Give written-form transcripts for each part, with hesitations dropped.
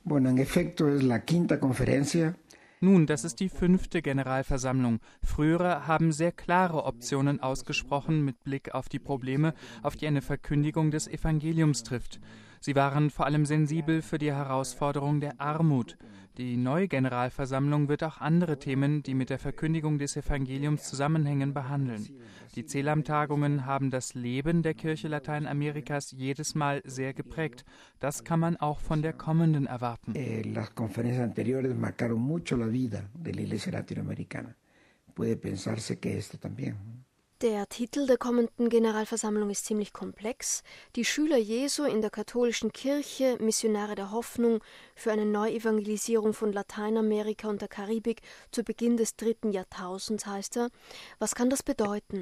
Bueno, en efecto es la quinta conferencia. Nun, das ist die 5. Generalversammlung. Frühere haben sehr klare Optionen ausgesprochen mit Blick auf die Probleme, auf die eine Verkündigung des Evangeliums trifft. Sie waren vor allem sensibel für die Herausforderung der Armut. Die neue Generalversammlung wird auch andere Themen, die mit der Verkündigung des Evangeliums zusammenhängen, behandeln. Die CELAM-Tagungen haben das Leben der Kirche Lateinamerikas jedes Mal sehr geprägt. Das kann man auch von der kommenden erwarten. Las conferencias anteriores marcaron mucho la vida de la Iglesia Latinoamericana. Puede pensarse que esta también. Der Titel der kommenden Generalversammlung ist ziemlich komplex. Die Schüler Jesu in der katholischen Kirche, Missionare der Hoffnung für eine Neuevangelisierung von Lateinamerika und der Karibik zu Beginn des 3. Jahrtausends heißt er. Was kann das bedeuten?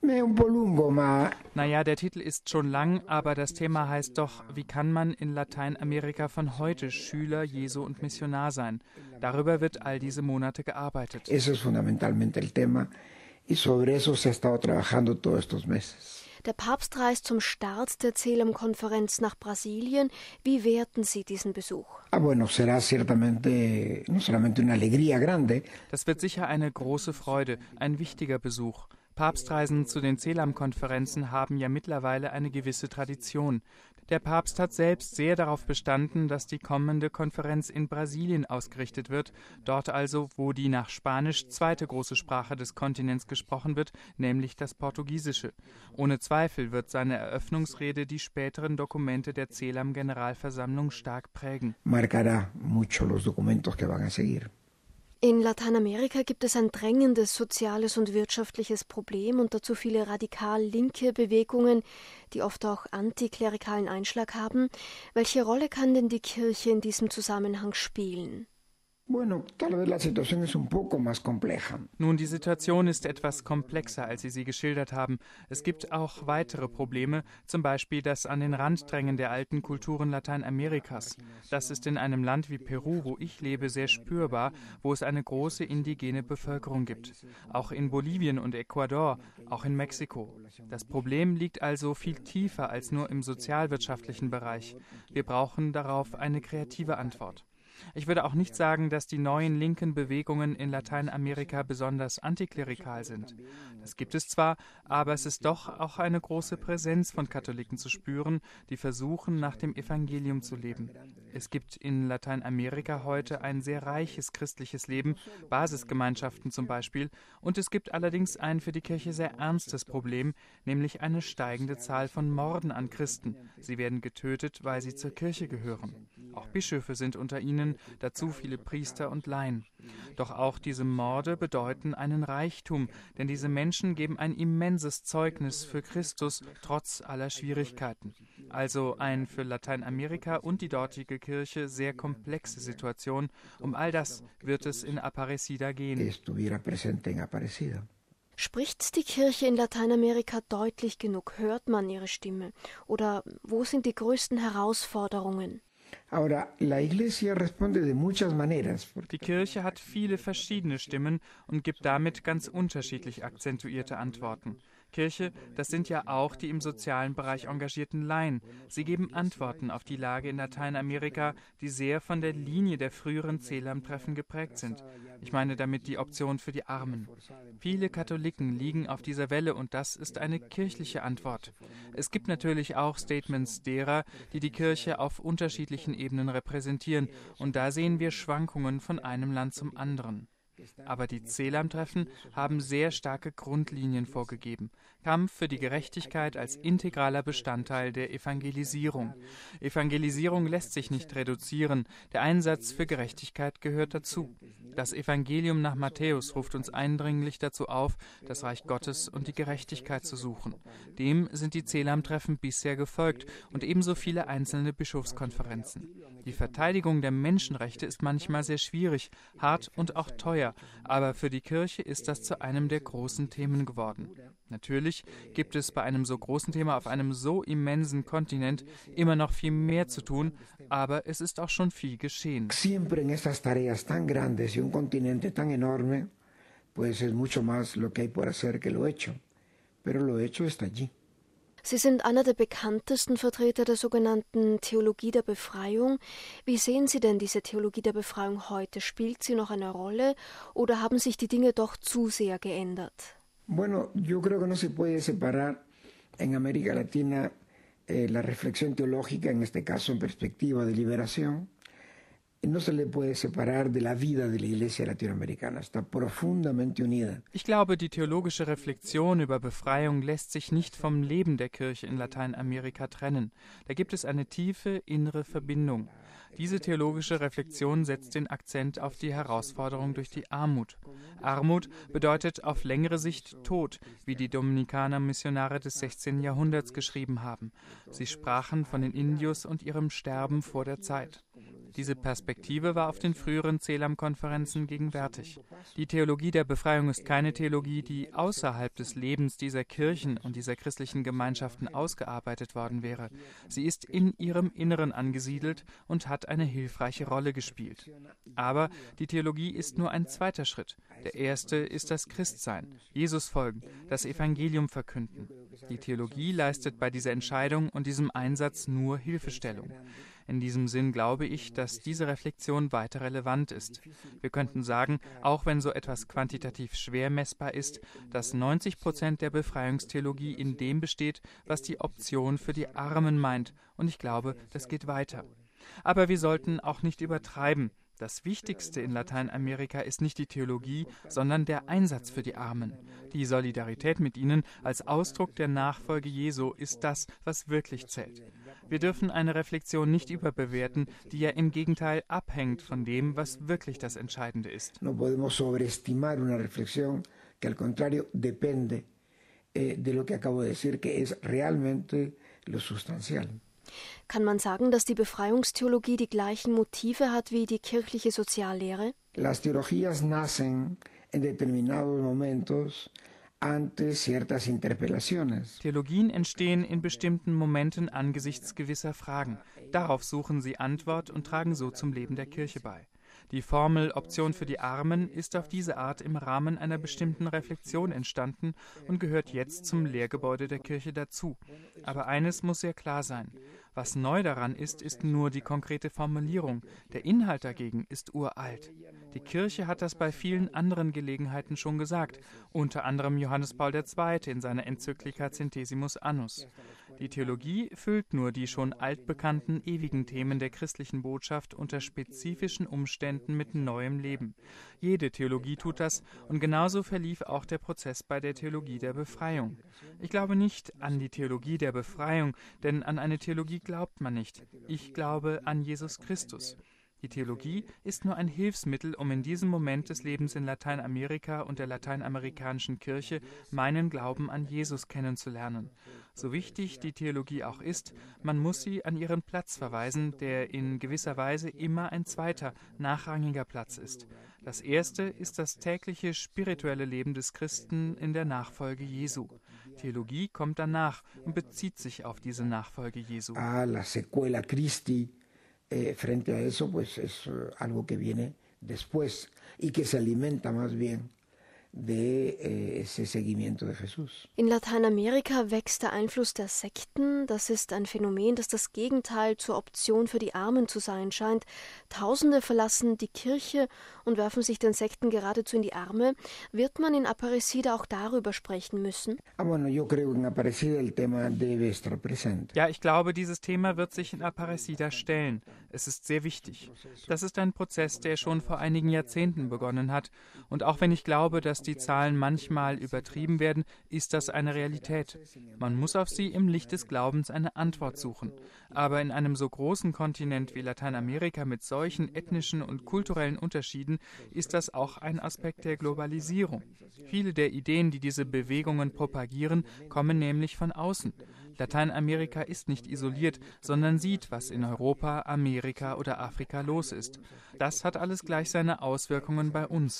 Naja, der Titel ist schon lang, aber das Thema heißt doch, wie kann man in Lateinamerika von heute Schüler Jesu und Missionar sein? Darüber wird all diese Monate gearbeitet. Eso es fundamentalmente el tema. Y sobre eso se ha estado trabajando todos estos meses. Der Papst reist zum Start der CELAM-Konferenz nach Brasilien. Wie werten Sie diesen Besuch? Bueno, será ciertamente no solamente una alegría grande. Das wird sicher eine große Freude, ein wichtiger Besuch. Papstreisen zu den CELAM-Konferenzen haben ja mittlerweile eine gewisse Tradition. Der Papst hat selbst sehr darauf bestanden, dass die kommende Konferenz in Brasilien ausgerichtet wird, dort also, wo die nach Spanisch zweite große Sprache des Kontinents gesprochen wird, nämlich das Portugiesische. Ohne Zweifel wird seine Eröffnungsrede die späteren Dokumente der CELAM-Generalversammlung stark prägen. Marcará mucho los documentos que van a seguir. In Lateinamerika gibt es ein drängendes soziales und wirtschaftliches Problem und dazu viele radikal linke Bewegungen, die oft auch antiklerikalen Einschlag haben. Welche Rolle kann denn die Kirche in diesem Zusammenhang spielen? Bueno, tal vez la situación es un poco más compleja. Nun, die Situation ist etwas komplexer, als Sie sie geschildert haben. Es gibt auch weitere Probleme, zum Beispiel das an den Rand drängen der alten Kulturen Lateinamerikas. Das ist in einem Land wie Peru, wo ich lebe, sehr spürbar, wo es eine große indigene Bevölkerung gibt. Auch in Bolivien und Ecuador, auch in Mexiko. Das Problem liegt also viel tiefer als nur im sozialwirtschaftlichen Bereich. Wir brauchen darauf eine kreative Antwort. Ich würde auch nicht sagen, dass die neuen linken Bewegungen in Lateinamerika besonders antiklerikal sind. Das gibt es zwar, aber es ist doch auch eine große Präsenz von Katholiken zu spüren, die versuchen, nach dem Evangelium zu leben. Es gibt in Lateinamerika heute ein sehr reiches christliches Leben, Basisgemeinschaften zum Beispiel, und es gibt allerdings ein für die Kirche sehr ernstes Problem, nämlich eine steigende Zahl von Morden an Christen. Sie werden getötet, weil sie zur Kirche gehören. Auch Bischöfe sind unter ihnen, dazu viele Priester und Laien. Doch auch diese Morde bedeuten einen Reichtum, denn diese Menschen geben ein immenses Zeugnis für Christus trotz aller Schwierigkeiten. Also ein für Lateinamerika und die dortige Kirche sehr komplexe Situation. Um all das wird es in Aparecida gehen. Spricht die Kirche in Lateinamerika deutlich genug? Hört man ihre Stimme? Oder wo sind die größten Herausforderungen? Die Kirche hat viele verschiedene Stimmen und gibt damit ganz unterschiedlich akzentuierte Antworten. Kirche, das sind ja auch die im sozialen Bereich engagierten Laien. Sie geben Antworten auf die Lage in Lateinamerika, die sehr von der Linie der früheren CELAM-Treffen geprägt sind. Ich meine damit die Option für die Armen. Viele Katholiken liegen auf dieser Welle und das ist eine kirchliche Antwort. Es gibt natürlich auch Statements derer, die die Kirche auf unterschiedlichen Ebenen repräsentieren und da sehen wir Schwankungen von einem Land zum anderen. Aber die CELAM-Treffen haben sehr starke Grundlinien vorgegeben. Kampf für die Gerechtigkeit als integraler Bestandteil der Evangelisierung. Evangelisierung lässt sich nicht reduzieren. Der Einsatz für Gerechtigkeit gehört dazu. Das Evangelium nach Matthäus ruft uns eindringlich dazu auf, das Reich Gottes und die Gerechtigkeit zu suchen. Dem sind die CELAM-Treffen bisher gefolgt und ebenso viele einzelne Bischofskonferenzen. Die Verteidigung der Menschenrechte ist manchmal sehr schwierig, hart und auch teuer. Aber für die Kirche ist das zu einem der großen Themen geworden. Natürlich gibt es bei einem so großen Thema auf einem so immensen Kontinent immer noch viel mehr zu tun, aber es ist auch schon viel geschehen. Siempre en estas tareas tan grandes y un continente tan enorme, pues es mucho más lo que hay por hacer que lo hecho. Pero lo hecho está allí. Sie sind einer der bekanntesten Vertreter der sogenannten Theologie der Befreiung. Wie sehen Sie denn diese Theologie der Befreiung heute? Spielt sie noch eine Rolle oder haben sich die Dinge doch zu sehr geändert? Bueno, yo creo que no se puede separar en América Latina la reflexión teológica, en este caso en perspectiva de liberación, no se le puede separar de la vida de la Iglesia latinoamericana. Está profundamente unida. Ich glaube, die theologische Reflexion über Befreiung lässt sich nicht vom Leben der Kirche in Lateinamerika trennen. Da gibt es eine tiefe innere Verbindung. Diese theologische Reflexion setzt den Akzent auf die Herausforderung durch die Armut. Armut bedeutet auf längere Sicht Tod, wie die Dominikaner-Missionare des 16. Jahrhunderts geschrieben haben. Sie sprachen von den Indios und ihrem Sterben vor der Zeit. Diese Perspektive war auf den früheren CELAM-Konferenzen gegenwärtig. Die Theologie der Befreiung ist keine Theologie, die außerhalb des Lebens dieser Kirchen und dieser christlichen Gemeinschaften ausgearbeitet worden wäre. Sie ist in ihrem Inneren angesiedelt und hat eine hilfreiche Rolle gespielt. Aber die Theologie ist nur ein zweiter Schritt. Der erste ist das Christsein, Jesus folgen, das Evangelium verkünden. Die Theologie leistet bei dieser Entscheidung und diesem Einsatz nur Hilfestellung. In diesem Sinn glaube ich, dass diese Reflexion weiter relevant ist. Wir könnten sagen, auch wenn so etwas quantitativ schwer messbar ist, dass 90% der Befreiungstheologie in dem besteht, was die Option für die Armen meint. Und ich glaube, das geht weiter. Aber wir sollten auch nicht übertreiben. Das Wichtigste in Lateinamerika ist nicht die Theologie, sondern der Einsatz für die Armen. Die Solidarität mit ihnen als Ausdruck der Nachfolge Jesu ist das, was wirklich zählt. Wir dürfen eine Reflexion nicht überbewerten, die ja im Gegenteil abhängt von dem, was wirklich das Entscheidende ist. No podemos sobreestimar una reflexión que al contrario depende de lo que acabo de decir, que es realmente lo sustancial. Kann man sagen, dass die Befreiungstheologie die gleichen Motive hat wie die kirchliche Soziallehre? Las teologías nacen en determinados momentos ante ciertas interpelaciones. Theologien entstehen in bestimmten Momenten angesichts gewisser Fragen. Darauf suchen sie Antwort und tragen so zum Leben der Kirche bei. Die Formel Option für die Armen ist auf diese Art im Rahmen einer bestimmten Reflexion entstanden und gehört jetzt zum Lehrgebäude der Kirche dazu. Aber eines muss sehr klar sein. Was neu daran ist, ist nur die konkrete Formulierung. Der Inhalt dagegen ist uralt. Die Kirche hat das bei vielen anderen Gelegenheiten schon gesagt, unter anderem Johannes Paul II. In seiner Enzyklika Centesimus Annus. Die Theologie füllt nur die schon altbekannten ewigen Themen der christlichen Botschaft unter spezifischen Umständen mit neuem Leben. Jede Theologie tut das und genauso verlief auch der Prozess bei der Theologie der Befreiung. Ich glaube nicht an die Theologie der Befreiung, denn an eine Theologie glaubt man nicht. Ich glaube an Jesus Christus. Die Theologie ist nur ein Hilfsmittel, um in diesem Moment des Lebens in Lateinamerika und der lateinamerikanischen Kirche meinen Glauben an Jesus kennenzulernen. So wichtig die Theologie auch ist, man muss sie an ihren Platz verweisen, der in gewisser Weise immer ein zweiter, nachrangiger Platz ist. Das erste ist das tägliche spirituelle Leben des Christen in der Nachfolge Jesu. Theologie kommt danach und bezieht sich auf diese Nachfolge Jesu. La secuela Christi. Frente a eso, pues es algo que viene después y que se alimenta más bien de ese seguimiento de Jesús. In Lateinamerika wächst der Einfluss der Sekten. Das ist ein Phänomen, das das Gegenteil zur Option für die Armen zu sein scheint. Tausende verlassen die Kirche und werfen sich den Sekten geradezu in die Arme. Wird man in Aparecida auch darüber sprechen müssen? Ja, ich glaube, dieses Thema wird sich in Aparecida stellen. Es ist sehr wichtig. Das ist ein Prozess, der schon vor einigen Jahrzehnten begonnen hat. Und auch wenn ich glaube, dass die Zahlen manchmal übertrieben werden, ist das eine Realität. Man muss auf sie im Licht des Glaubens eine Antwort suchen. Aber in einem so großen Kontinent wie Lateinamerika mit solchen ethnischen und kulturellen Unterschieden ist das auch ein Aspekt der Globalisierung. Viele der Ideen, die diese Bewegungen propagieren, kommen nämlich von außen. Lateinamerika ist nicht isoliert, sondern sieht, was in Europa, Amerika oder Afrika los ist. Das hat alles gleich seine Auswirkungen bei uns.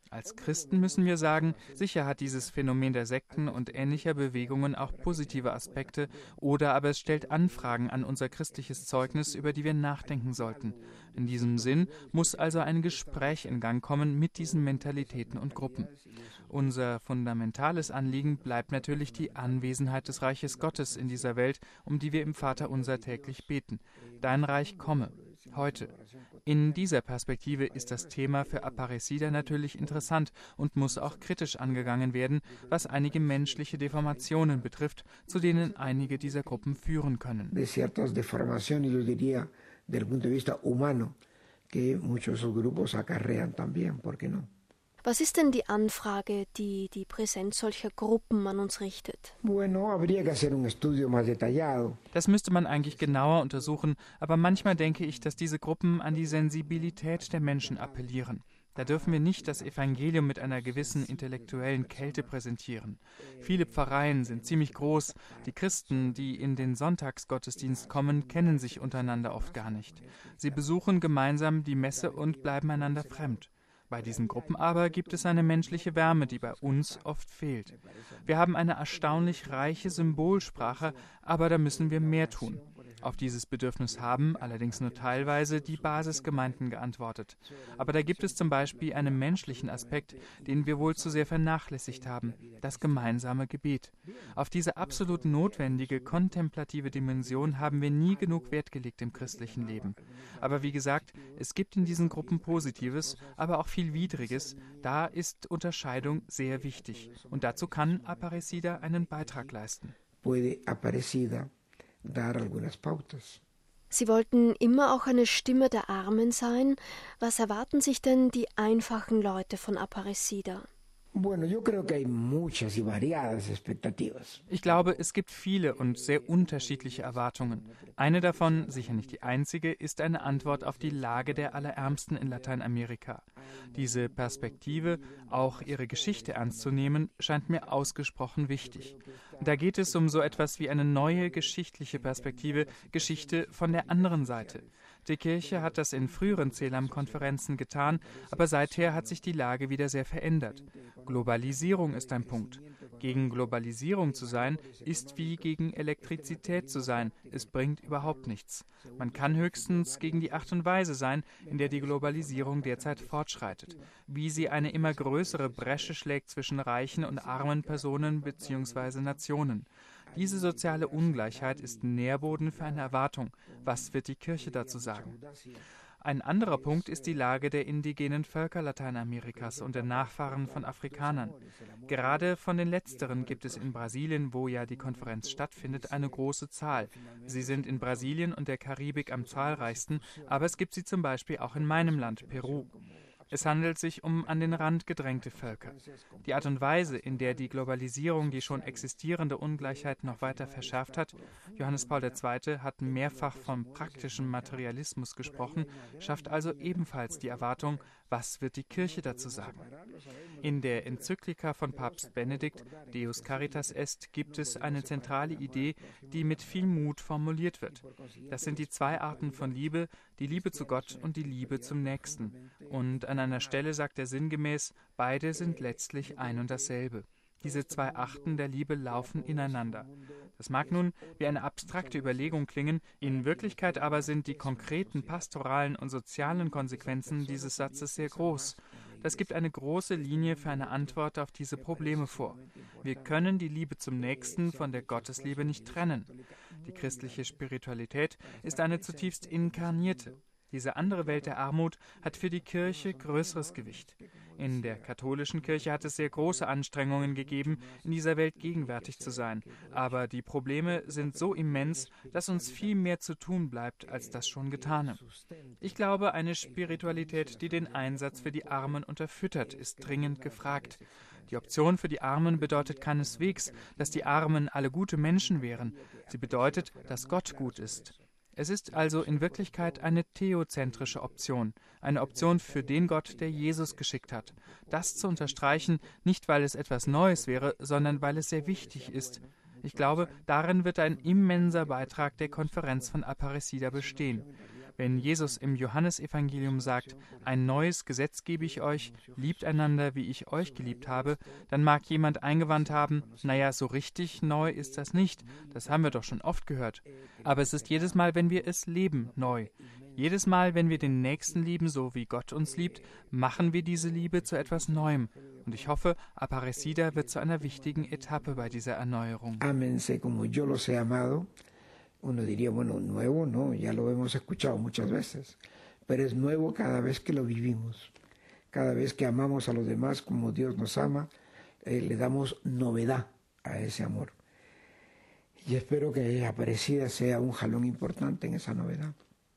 Als Christen müssen wir sagen, sicher hat dieses Phänomen der Sekten und ähnlicher Bewegungen auch positive Aspekte, oder aber es stellt Anfragen an unser christliches Zeugnis, über die wir nachdenken sollten. In diesem Sinn muss also ein Gespräch in Gang kommen mit diesen Mentalitäten und Gruppen. Unser fundamentales Anliegen bleibt natürlich die Anwesenheit des Reiches Gottes in dieser Welt, um die wir im Vaterunser täglich beten. Dein Reich komme. Heute. In dieser Perspektive ist das Thema für Aparecida natürlich interessant und muss auch kritisch angegangen werden, was einige menschliche Deformationen betrifft, zu denen einige dieser Gruppen führen können. De ciertas deformaciones, yo diría, del punto de vista humano, que muchos de esos grupos acarrean también, ¿por qué no? Was ist denn die Anfrage, die die Präsenz solcher Gruppen an uns richtet? Bueno, habría que hacer un estudio más detallado. Das müsste man eigentlich genauer untersuchen, aber manchmal denke ich, dass diese Gruppen an die Sensibilität der Menschen appellieren. Da dürfen wir nicht das Evangelium mit einer gewissen intellektuellen Kälte präsentieren. Viele Pfarreien sind ziemlich groß. Die Christen, die in den Sonntagsgottesdienst kommen, kennen sich untereinander oft gar nicht. Sie besuchen gemeinsam die Messe und bleiben einander fremd. Bei diesen Gruppen aber gibt es eine menschliche Wärme, die bei uns oft fehlt. Wir haben eine erstaunlich reiche Symbolsprache, aber da müssen wir mehr tun. Auf dieses Bedürfnis haben, allerdings nur teilweise, die Basisgemeinden geantwortet. Aber da gibt es zum Beispiel einen menschlichen Aspekt, den wir wohl zu sehr vernachlässigt haben, das gemeinsame Gebet. Auf diese absolut notwendige kontemplative Dimension haben wir nie genug Wert gelegt im christlichen Leben. Aber wie gesagt, es gibt in diesen Gruppen Positives, aber auch viel Widriges. Da ist Unterscheidung sehr wichtig. Und dazu kann Aparecida einen Beitrag leisten. Puede Aparecida dar algunas pautas. Sie wollten immer auch eine Stimme der Armen sein. Was erwarten sich denn die einfachen Leute von Aparecida? Bueno, yo creo que hay muchas y variadas expectativas. Ich glaube, es gibt viele und sehr unterschiedliche Erwartungen. Eine davon, sicher nicht die einzige, ist eine Antwort auf die Lage der Allerärmsten in Lateinamerika. Diese Perspektive, auch ihre Geschichte ernst zu nehmen, scheint mir ausgesprochen wichtig. Da geht es um so etwas wie eine neue geschichtliche Perspektive, Geschichte von der anderen Seite. Die Kirche hat das in früheren CELAM-Konferenzen getan, aber seither hat sich die Lage wieder sehr verändert. Globalisierung ist ein Punkt. Gegen Globalisierung zu sein, ist wie gegen Elektrizität zu sein. Es bringt überhaupt nichts. Man kann höchstens gegen die Art und Weise sein, in der die Globalisierung derzeit fortschreitet. Wie sie eine immer größere Bresche schlägt zwischen reichen und armen Personen bzw. Nationen. Diese soziale Ungleichheit ist Nährboden für eine Erwartung. Was wird die Kirche dazu sagen? Ein anderer Punkt ist die Lage der indigenen Völker Lateinamerikas und der Nachfahren von Afrikanern. Gerade von den Letzteren gibt es in Brasilien, wo ja die Konferenz stattfindet, eine große Zahl. Sie sind in Brasilien und der Karibik am zahlreichsten, aber es gibt sie zum Beispiel auch in meinem Land, Peru. Es handelt sich um an den Rand gedrängte Völker. Die Art und Weise, in der die Globalisierung die schon existierende Ungleichheit noch weiter verschärft hat, Johannes Paul II. Hat mehrfach vom praktischen Materialismus gesprochen, schafft also ebenfalls die Erwartung, was wird die Kirche dazu sagen? In der Enzyklika von Papst Benedikt, Deus Caritas Est, gibt es eine zentrale Idee, die mit viel Mut formuliert wird. Das sind die zwei Arten von Liebe, die Liebe zu Gott und die Liebe zum Nächsten. Und an einer Stelle sagt er sinngemäß, beide sind letztlich ein und dasselbe. Diese zwei Arten der Liebe laufen ineinander. Das mag nun wie eine abstrakte Überlegung klingen, in Wirklichkeit aber sind die konkreten pastoralen und sozialen Konsequenzen dieses Satzes sehr groß. Das gibt eine große Linie für eine Antwort auf diese Probleme vor. Wir können die Liebe zum Nächsten von der Gottesliebe nicht trennen. Die christliche Spiritualität ist eine zutiefst inkarnierte. Diese andere Welt der Armut hat für die Kirche größeres Gewicht. In der katholischen Kirche hat es sehr große Anstrengungen gegeben, in dieser Welt gegenwärtig zu sein. Aber die Probleme sind so immens, dass uns viel mehr zu tun bleibt, als das schon Getane. Ich glaube, eine Spiritualität, die den Einsatz für die Armen unterfüttert, ist dringend gefragt. Die Option für die Armen bedeutet keineswegs, dass die Armen alle gute Menschen wären. Sie bedeutet, dass Gott gut ist. Es ist also in Wirklichkeit eine theozentrische Option, eine Option für den Gott, der Jesus geschickt hat. Das zu unterstreichen, nicht weil es etwas Neues wäre, sondern weil es sehr wichtig ist. Ich glaube, darin wird ein immenser Beitrag der Konferenz von Aparecida bestehen. Wenn Jesus im Johannesevangelium sagt, ein neues Gesetz gebe ich euch, liebt einander, wie ich euch geliebt habe, dann mag jemand eingewandt haben, naja, so richtig neu ist das nicht, das haben wir doch schon oft gehört. Aber es ist jedes Mal, wenn wir es leben, neu. Jedes Mal, wenn wir den Nächsten lieben, so wie Gott uns liebt, machen wir diese Liebe zu etwas Neuem. Und ich hoffe, Aparecida wird zu einer wichtigen Etappe bei dieser Erneuerung. Ámense como yo los he amado. Uno diría, bueno, nuevo, no, ya lo hemos escuchado muchas veces, pero es nuevo cada vez que lo vivimos. Cada vez que amamos a los demás como Dios nos ama, le damos novedad a ese amor. Y espero que Aparecida sea un jalón importante en esa novedad.